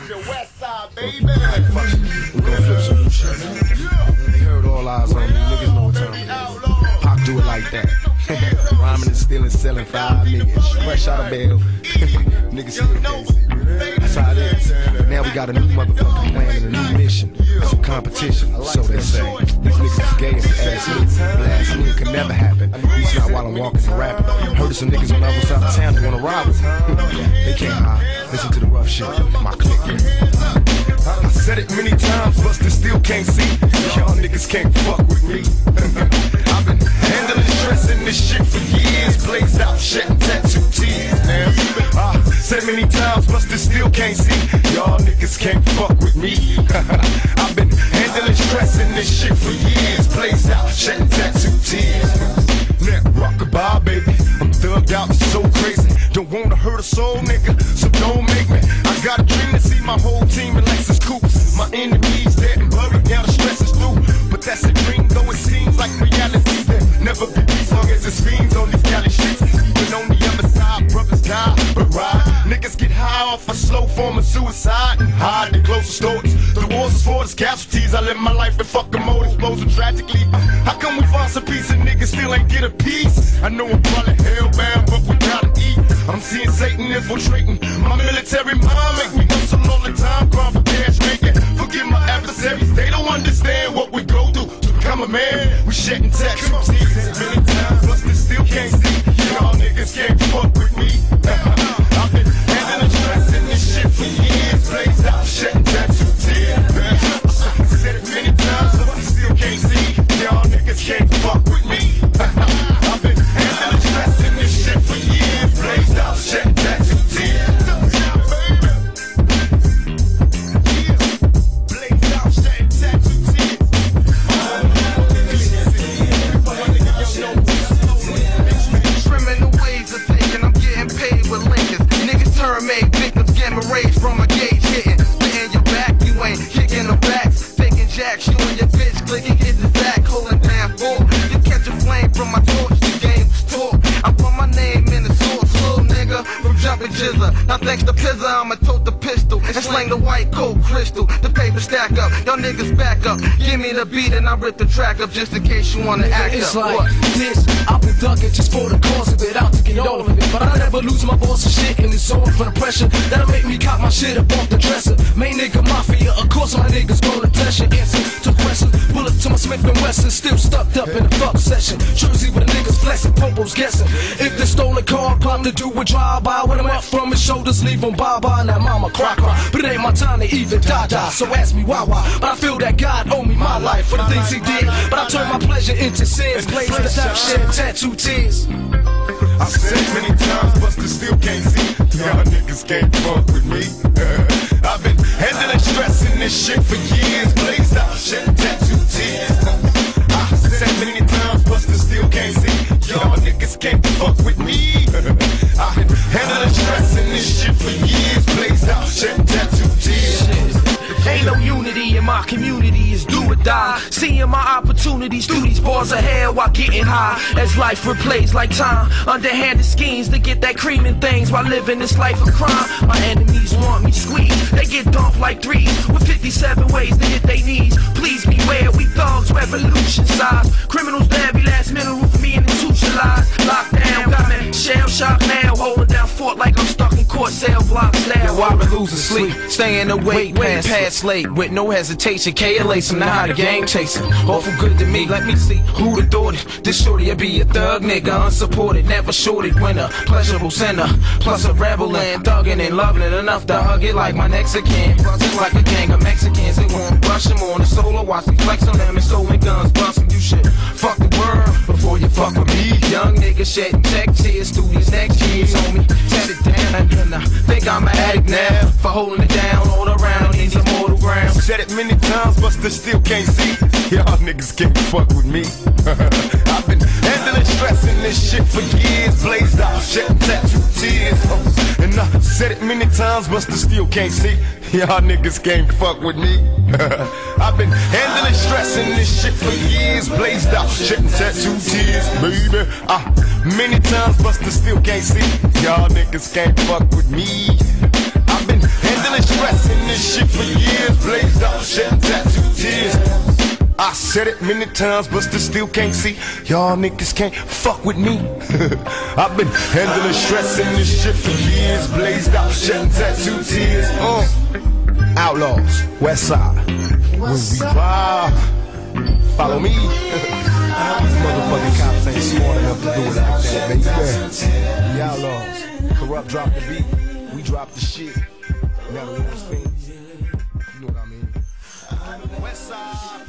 the west side, baby. We gon' flip some new shit. They heard all eyes on me. Niggas know what time it is. Pop do it like that. Rhyming and stealing, selling 5 million. Fresh out of bail. Niggas still can't see. That's how it is. Now we got a new motherfucking plan and a new mission. Some competition, so they say. These niggas is gay as ass niggas. Last nigga could never happen. At least not while I'm walking and rapping. Heard of some niggas on the other side of town that wanna rob us. They can't hide. Listen to the rough shit. My clique. I said it many times, but still can't see. Y'all niggas can't fuck with me. I've been handling stress in this shit for years. Blazed out, shedding tattoo tears, man. I said many times, but still can't see. Y'all niggas can't fuck with me. I've been handling stress in this shit for years. Blazed out, shedding tattoo tears. Now, rockabye, baby. I'm thugged out, so crazy. Don't wanna hurt a soul, nigga, so don't make me. I got a dream to see my whole team in Lexus coupes. My enemies dead and buried, now the stress is through. But that's a dream, though it seems like reality. There'll never be peace long as it's fiends on these galley streets. Even on the other side, brothers die, but ride. Niggas get high off a slow form of suicide and hide the closest stories. The wars is for the casualties. I live my life in fucking mode, exploding tragically. How come we find some peace and niggas still ain't get a piece? I know I'm probably hellbound, but we gotta eat. I'm seeing Satan infiltrating my military mind. Make me hustle all the time, grind for cash making. Forgive my adversaries, they don't understand what we go through to become a man. We shedding tattoo tears many times, but they still can't see. Y'all niggas can't fuck with me. I've been handling stress in this shit for years. Blazed out, shedding tattoo tears. Said it many times, but they still can't see. Y'all niggas can't fuck with me. I've been handling stress in this shit for years. Blazed out, shedding tattoo tears. Blazed out, shedding tattoo tears. Criminal ways of thinking, I'm getting paid with Lincolns. Niggas turn made victims, gamma rays from a gauge hitting. Spitting your back, you ain't kicking the backs. Faking jacks, you and your bitch clicking, hit the sack, holding down for. You catch a flame from my torch, the game was talk. I put my name in the source, little nigga, from jumping jizzer. Now thanks to Pizza, I'ma tote the pistol and slang the white coat crystal. The paper stack up, y'all niggas back up. Give me the beat and I rip the track up just in case you wanna act it's up. Like what? this, I've been thugging just for the cause of it, out to get all of it. But I never lose my balls and shit, and it's all for the pressure that'll make me cop my shit up off the dresser. Main nigga mafia, of course my niggas gonna test your answer to questions. Bullet to my Smith & Wesson, still stuck up in the fuck session. Jersey with the niggas flexing, popos guessing. If the stolen car come to do a drive-by, when I'm up from his shoulders, leave him bye-bye. Now mama cry. But it ain't my time to even die. So ask me why. But I feel that God owe me my life for the things he did. But I turn my pleasure into sins. Blazed out, shed tattoo tears. I said it many times, but still can't see. Y'all niggas can't fuck with me. I've been handling stress in this shit for years. Blazed out, shedding tattoo tears. I said many times, but still can't see. Y'all niggas can't fuck with me. I've been handling stress in this shit for years. Blazed out, shedding tattoo tears. Ain't no unity in my community, it's do or die. Seeing my opportunities through these bars of hell while getting high. As life replays like time, underhanded schemes to get that cream and things while living this life of crime. My enemies want me squeezed, they get dumped like threes with 57 ways to hit they knees. Please beware, we thugs, revolution size. Criminals there be last minute for me and institutionalized. Lockdown, got me shell shock now, holding down fort like I'm stuck in court cell blocks now. Yo, I've been losing sleep, staying awake, past late, with no hesitation. KLA, some now the game chasing. Awful good to me, let me see who'da thought it. This shorty'll be a thug nigga, unsupported, never shorted winner. Pleasurable sinner, plus a rebel and thugging and loving it enough to hug it like my Mexican. Buzzing like a gang of Mexicans, they won't brush them on the solo. Watch me flex on them and stolen guns, busting you shit. Fuck the world before you fuck with me. Young nigga shedding tech tears through these next years, homie. Tear it down and I think I'm an addict now for holding it down all around on these immortal grounds. Said it many times, but still can't see. Y'all niggas can't fuck with me. I've been handling stress in this shit for years. Blazed out, shedding tattoo tears. And I said it many times, but still can't see. Y'all niggas can't fuck with me. I've been handling stress in this shit for years. Blazed out, shedding tattoo tears, baby. Many times, but still can't see. Y'all niggas can't fuck with me. I've been handling stress in this this shit for years, blazed out, shedding tattoo tears. I said it many times, but still can't see. Y'all niggas can't fuck with me. I've been handling stress in this shit for years, blazed out, shedding tattoo tears. Outlaws, West Side. When we ride, follow me. These motherfucking cops ain't smart enough to do it like that, baby. The Outlaws, Corrupt drop the beat, we drop the shit. Now the ones things, you know what I mean? West Side.